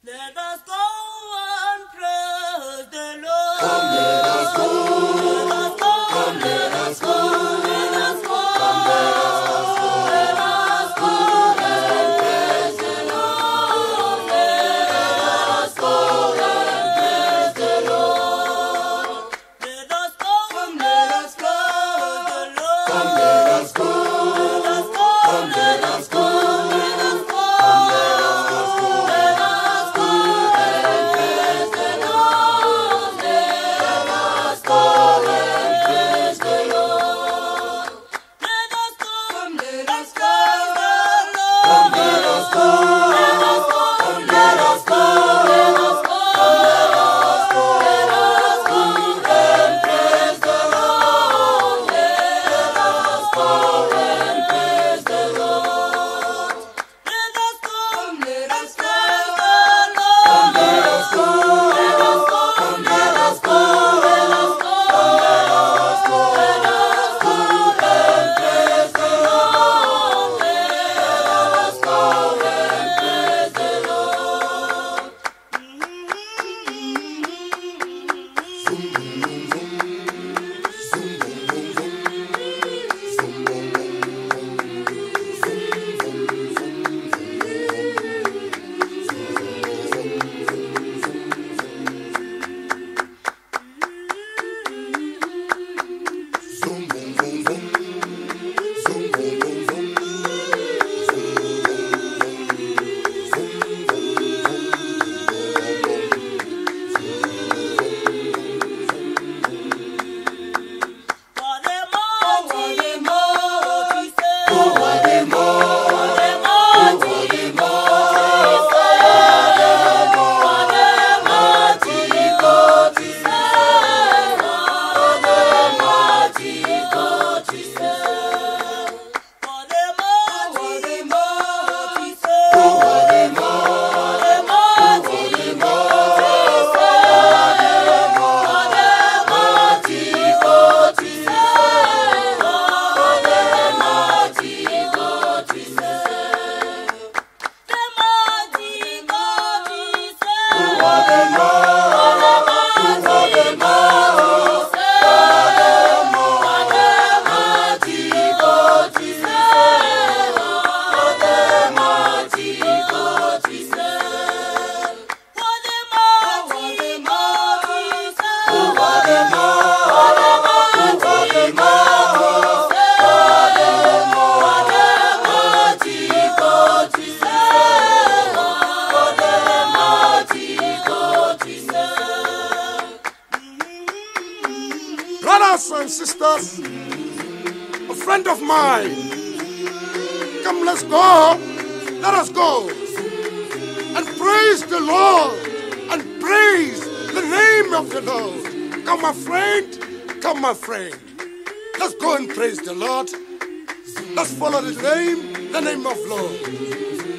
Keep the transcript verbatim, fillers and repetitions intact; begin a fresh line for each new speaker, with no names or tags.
Let us go and praise the Lord.
Come, let us go.
Let us go.
Come, let us go.
Let us go.
Come, let us go.
Let us go and praise the Lord. Let us go and praise the Lord. Let us go. Come, let us go.
Come, let us go.
Let us go.
Come, let us go.
Let us go.
Brothers and sisters, a friend of mine, come, let's go, let us go and praise the Lord and praise the name of the Lord. Come, my friend, come, my friend, let's go and praise the Lord. Let's follow the name, the name of Lord.